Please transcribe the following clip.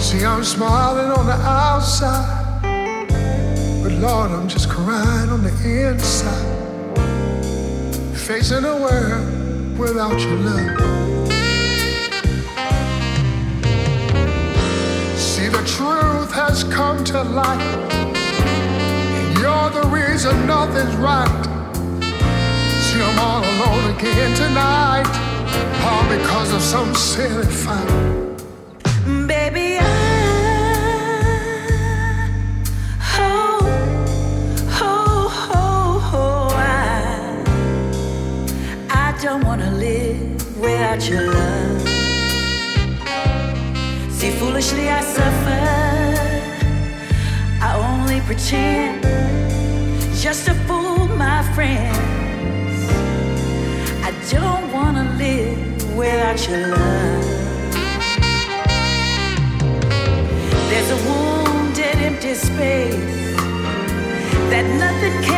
See, I'm smiling on the outside, but Lord, I'm just crying on the inside. Facing a world without your love. See, the truth has come to light, and you're the reason nothing's right. See, I'm all alone again tonight, all because of some silly fight. Baby, I don't wanna live without your love. See, foolishly I suffer, I only pretend just to fool my friends. I don't wanna live without your love. There's a wounded, empty space that nothing can